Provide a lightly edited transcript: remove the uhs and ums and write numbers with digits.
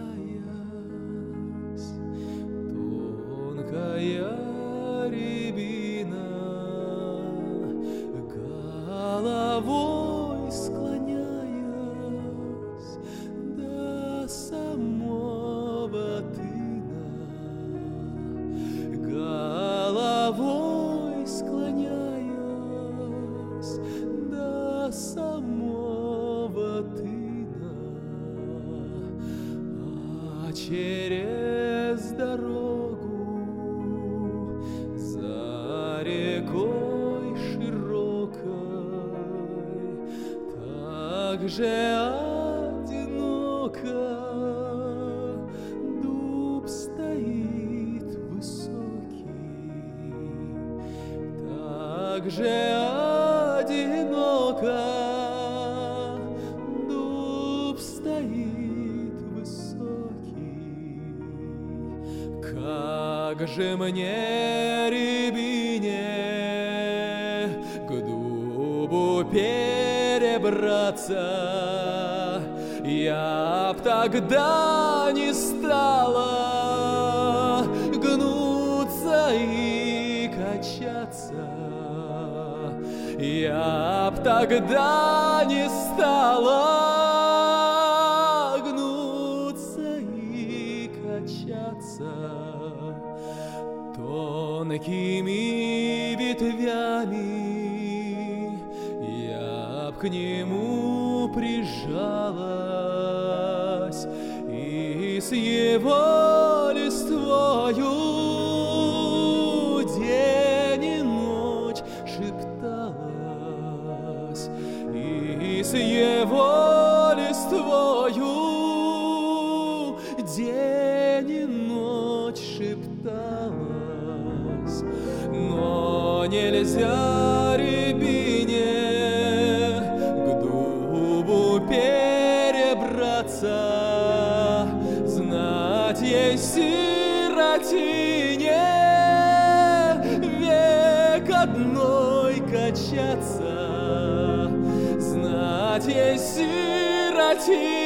тонкая рябина, головой склоняясь до самого тына, головой склоняясь до самого тына, а через дорогу за рекой широкой так же одиноко дуб стоит высокий, так же одиноко дуб стоит высокий. Как же мне, рябине, к дубу перебраться? Я б тогда не стала гнуться и качаться. Я б тогда не стала гнуться и качаться. Тонкими ветвями я б к нему прижалась и с его листвою день и ночь шепталась, и с его листвою день и ночь шепталась. Но нельзя рябине к дубу перебраться, знать ей сиротине век одной качаться, знать ей сиротине